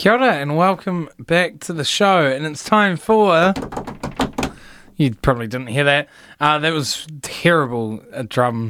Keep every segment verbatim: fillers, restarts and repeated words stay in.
Kia ora and welcome back to the show. And it's time for... You probably didn't hear that. Uh, that was terrible a drum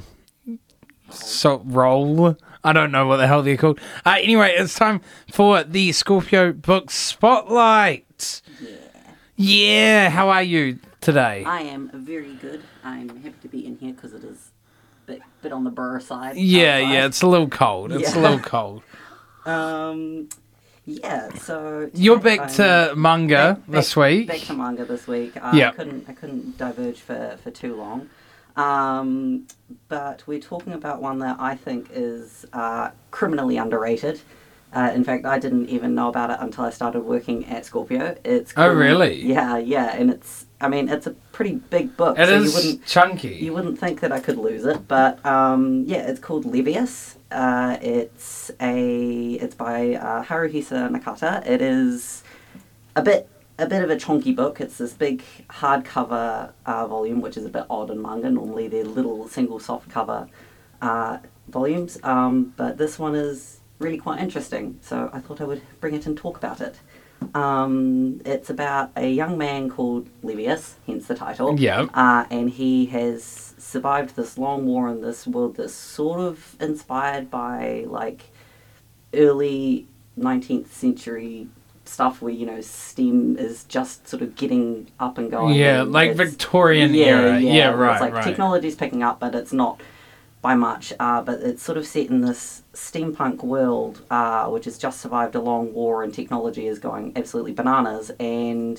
so roll. I don't know what the hell they're called. Uh, anyway, it's time for the Scorpio Book Spotlight. Yeah. Yeah, how are you today? I am very good. I'm happy to be in here because it is a bit, bit on the burr side. Yeah, outside. yeah, it's a little cold. It's Yeah. a little cold. Um, yeah, so... You're today back I'm to manga back- this back- week. Back to manga this week. Uh, Yeah. I couldn't, I couldn't diverge for, for too long. Um, but we're talking about one that I think is uh, criminally underrated. Uh, in fact, I didn't even know about it until I started working at Scorpio. It's Oh, called- really? Yeah, yeah, and it's, I mean, it's a pretty big book. It so is you wouldn't, chunky. You wouldn't think that I could lose it, but um, yeah, it's called Levius. Uh, it's a it's by uh, Haruhisa Nakata. It is a bit a bit of a chunky book. It's this big hardcover uh, volume, which is a bit odd in manga. Normally they're little single softcover uh, volumes, um, but this one is really quite interesting. So I thought I would bring it and talk about it. Um, it's about a young man called Levius, hence the title. Yeah. Uh, and he has survived this long war in this world that's sort of inspired by, like, early nineteenth century stuff where, you know, STEM is just sort of getting up and going. Yeah, and like it's- Victorian yeah, era. Yeah, Yeah, where right, It's like right. technology's picking up, but it's not by much. Uh, but it's sort of set in this steampunk world, uh, which has just survived a long war, and technology is going absolutely bananas. And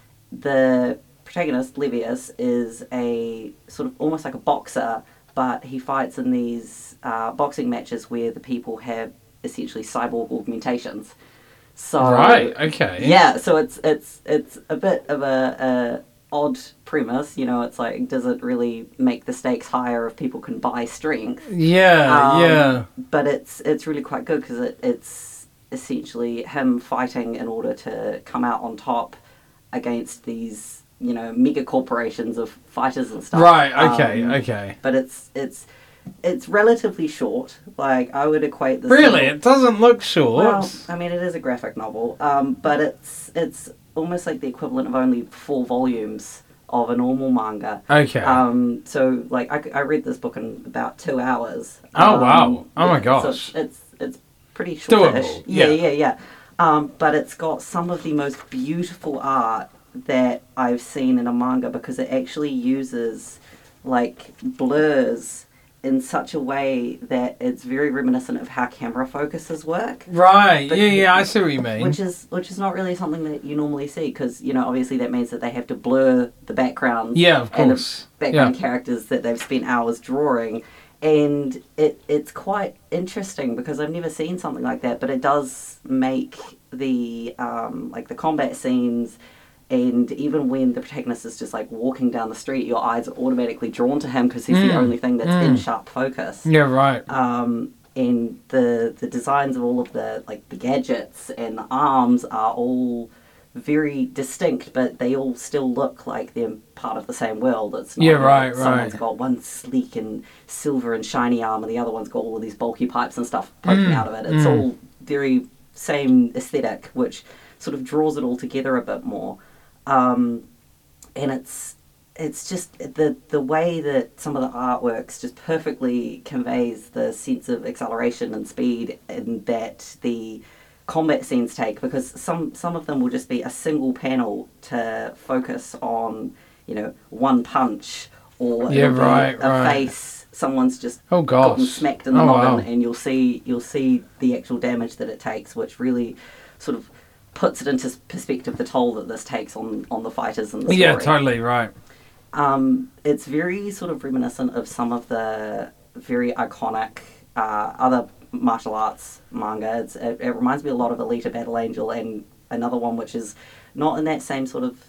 the protagonist, Levius, is a sort of almost like a boxer, but he fights in these uh, boxing matches where the people have essentially cyborg augmentations. So Right, okay. yeah, so it's it's it's a bit of a, a odd premise, you know. It's like, does it really make the stakes higher if people can buy strength? Yeah, Um, yeah. But it's it's really quite good because it, it's essentially him fighting in order to come out on top against these, you know, mega corporations of fighters and stuff. Right, okay, Um, okay. But it's it's it's relatively short. Like, I would equate this. Really? to- It doesn't look short. well, I mean, it is a graphic novel, um, but it's it's almost like the equivalent of only four volumes of a normal manga. okay. Um, so, like, I, I read this book in about two hours. Oh, Um, wow. Oh, my so gosh. it's, it's it's pretty shortish. Doable, Yeah, yeah. yeah, yeah. Um, but it's got some of the most beautiful art that I've seen in a manga because it actually uses, like, blurs in such a way that it's very reminiscent of how camera focuses work. right, but- yeah, yeah, I see what you mean. Which is which is not really something that you normally see because, you know, obviously that means that they have to blur the background yeah, of and the course. background Yeah. characters that they've spent hours drawing. And it it's quite interesting because I've never seen something like that, but it does make the um, like the combat scenes, and even when the protagonist is just like walking down the street, your eyes are automatically drawn to him because he's Mm, the only thing that's mm. in sharp focus. Yeah, right. Um, and the the designs of all of the like the gadgets and the arms are all very distinct, but they all still look like they're part of the same world. It's not Yeah, like right, someone's right. got one sleek and silver and shiny arm, and the other one's got all of these bulky pipes and stuff poking Mm, out of it. It's mm. all very same aesthetic, which sort of draws it all together a bit more. Um, and it's it's just the the way that some of the artworks just perfectly conveys the sense of acceleration and speed and that the combat scenes take, because some some of them will just be a single panel to focus on, you know, one punch or Yeah, it'll be right, a right. face someone's just Oh, gotten gosh. smacked in the Oh, noggin, wow. and you'll see you'll see the actual damage that it takes, which really sort of puts it into perspective the toll that this takes on, on the fighters and the story. Yeah, totally, right. Um, it's very sort of reminiscent of some of the very iconic uh, other martial arts manga. It's, it, it reminds me a lot of Alita Battle Angel, and another one which is not in that same sort of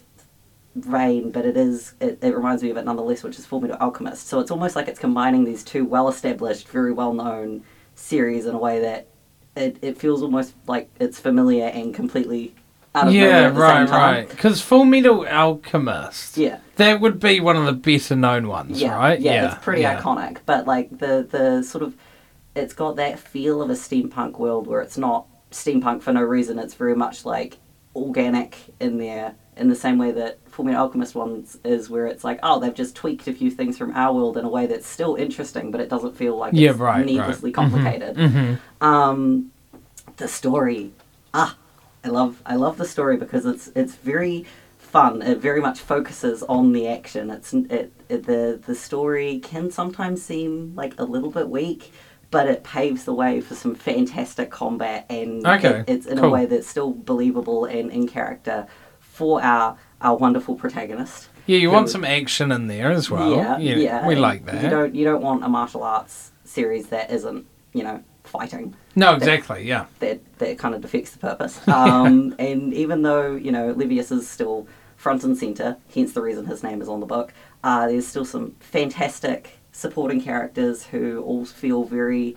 vein, but it is it, it reminds me of it nonetheless, which is Fullmetal Alchemist. So it's almost like it's combining these two well-established, very well-known series in a way that it, it feels almost like it's familiar and completely out of nowhere Yeah, at the right, same time. right. Because Full Metal Alchemist, Yeah. that would be one of the better known ones, Yeah, right? yeah, it's pretty yeah. iconic. But like the the sort of, it's got that feel of a steampunk world where it's not steampunk for no reason. It's very much like organic in there, in the same way that Fullmetal Alchemist ones is, where it's like, oh, they've just tweaked a few things from our world in a way that's still interesting, but it doesn't feel like Yeah, it's right, needlessly right. complicated. Mm-hmm. Um, the story, ah, I love I love the story because it's it's very fun. It very much focuses on the action. It's it, it the the story can sometimes seem like a little bit weak, but it paves the way for some fantastic combat, and Okay, it, it's in cool. a way that's still believable and in character for our our wonderful protagonist. Yeah, you who- want some action in there as well. yeah, yeah. We and like that. You don't you don't want a martial arts series that isn't, you know, fighting. No, exactly, yeah. That that kind of defeats the purpose. Um, and even though, you know, Livius is still front and center, hence the reason his name is on the book, uh, there's still some fantastic supporting characters who all feel very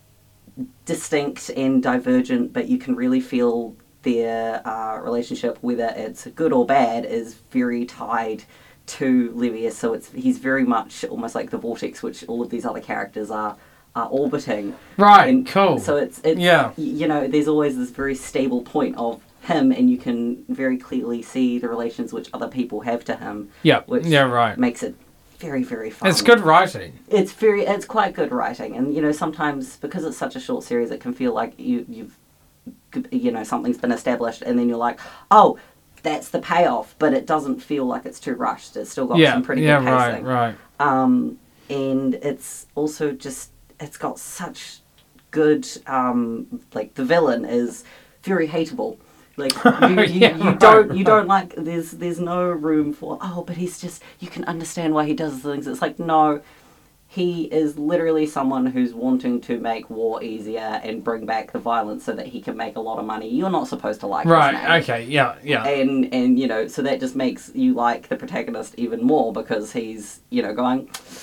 distinct and divergent, but you can really feel their uh, relationship, whether it's good or bad, is very tied to Livius. So it's he's very much almost like the vortex which all of these other characters are are orbiting. Right, And cool. So it's it's Yeah. y- you know, there's always this very stable point of him, and you can very clearly see the relations which other people have to him. Yeah, which yeah, right. makes it very very fun. It's good writing. It's very it's quite good writing, and you know, sometimes because it's such a short series, it can feel like you you've you know, something's been established, and then you're like, oh, that's the payoff, but it doesn't feel like it's too rushed. It's still got Yeah, some pretty yeah, good pacing. right, right. Um, and it's also just, it's got such good, um, like the villain is very hateable. Like you, you, Yeah, you right, don't, you right. don't like. There's, there's no room for. Oh, but he's just. You can understand why he does things. It's like no, he is literally someone who's wanting to make war easier and bring back the violence so that he can make a lot of money. You're not supposed to like this man. Right, okay, yeah, yeah. And and you know, so that just makes you like the protagonist even more because he's, you know, going,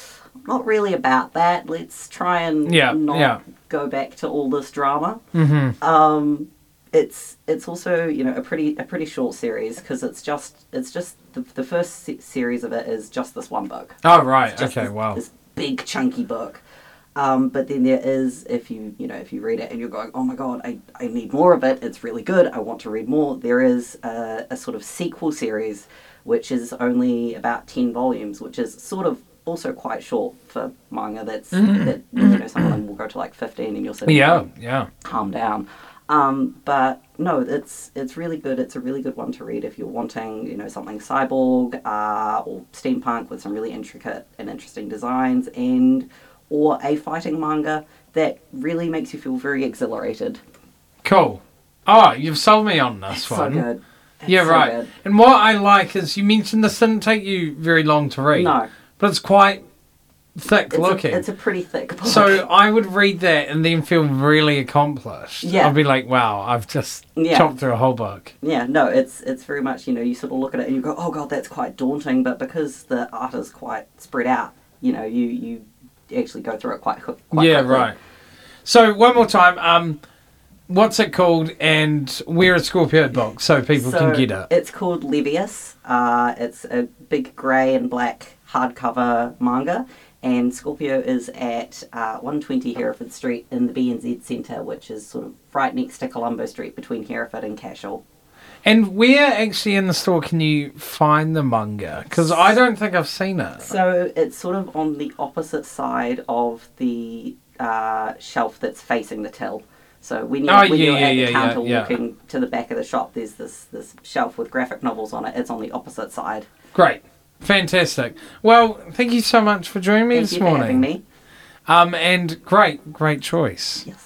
not really about that. Let's try and Yeah, not yeah. go back to all this drama. Mm-hmm. Um, it's it's also, you know, a pretty a pretty short series because it's just it's just the, the first se- series of it is just this one book. Oh, right, It's just okay, this, wow. This big chunky book. Um, but then there is, if you you know if you read it and you're going, oh my god, I, I need more of it. It's really good. I want to read more. There is a, a sort of sequel series, which is only about ten volumes, which is sort of also quite short for manga. That's that you know some of them will go to like fifteen, and you're sitting Yeah, going, yeah. calm down. Um, but no, it's it's really good. It's a really good one to read if you're wanting, you know, something cyborg uh, or steampunk with some really intricate and interesting designs, and or a fighting manga that really makes you feel very exhilarated. Cool. Oh, you've sold me on this It's one. so good. It's Yeah, so right. good. And what I like is you mentioned this didn't take you very long to read. No, But it's quite thick it's looking. a, it's a pretty thick book. So I would read that and then feel really accomplished. Yeah. I'd be like, wow, I've just Yeah. chopped through a whole book. yeah, no, it's it's very much, you know, you sort of look at it and you go, oh god, that's quite daunting, but because the art is quite spread out, you know, you you actually go through it quite quick. Quite yeah, quickly. right. So one more time, um, what's it called and where is Scorpio book so people So can get it? It's called Livius. Uh, it's a big grey and black hardcover manga, and Scorpio is at uh, one twenty Hereford Street in the B N Z Centre, which is sort of right next to Colombo Street between Hereford and Cashel. And where actually in the store can you find the manga? Because I don't think I've seen it. So it's sort of on the opposite side of the uh, shelf that's facing the till. So when you're, Oh, when yeah, you're yeah, at yeah, the counter yeah, yeah. walking to the back of the shop, there's this, this shelf with graphic novels on it. It's on the opposite side. Great. Fantastic. Well, thank you so much for joining me Thank this you for morning. having me. Um, and great, great choice. Yes.